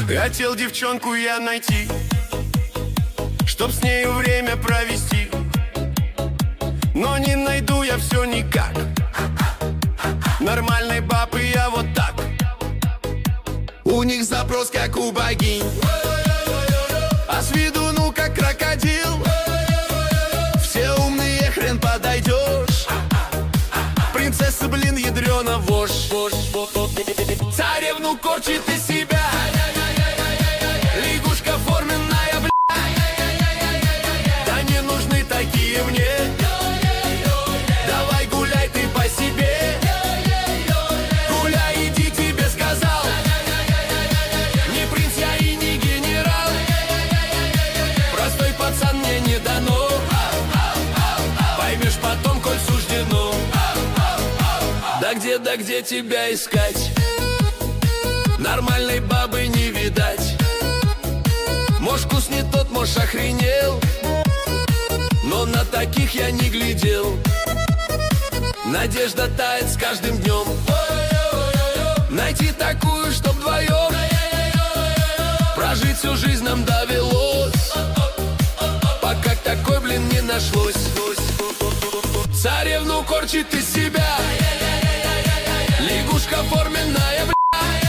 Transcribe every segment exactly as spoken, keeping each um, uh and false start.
Хотел девчонку я найти, чтоб с нею время провести, но не найду я все никак. Нормальной бабы я вот так. У них запрос как у богинь, а с виду ну как крокодил. Все умные, хрен подойдешь. Принцесса, блин, ядрена вошь. Царевну корчит из себя лягушка форменная, бля. Да не нужны такие мне. Давай гуляй ты по себе. Гуляй, иди, тебе сказал. Не принц я и не генерал. Простой пацан, мне не дано. Поймешь потом, коль суждено. Да где, да где тебя искать? Нормальной бабы не видать. Может, вкус не тот, может, охренел, но на таких я не глядел. Надежда тает с каждым днем. Найти такую, чтоб вдвоем прожить всю жизнь нам довелось, пока такой, блин, не нашлось. Царевну корчит из себя лягушка форменная, бля.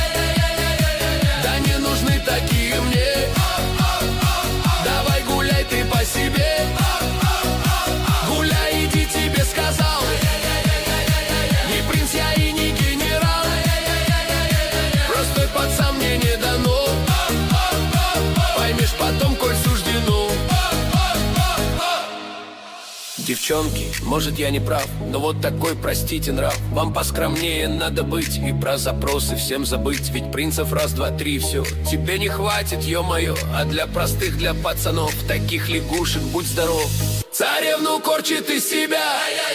Да не нужны такие мне. Давай гуляй ты по себе. Гуляй, иди, тебе сказал. Не принц я и не генерал. Простой пацан, мне не дано. Поймешь потом, коль суждено. Девчонки, может я не прав, но вот такой, простите, нрав. Вам поскромнее надо быть и про запросы всем забыть. Ведь принцев раз, два, три, все тебе не хватит, ё-моё. А для простых, для пацанов, таких лягушек будь здоров. Царевну корчит из себя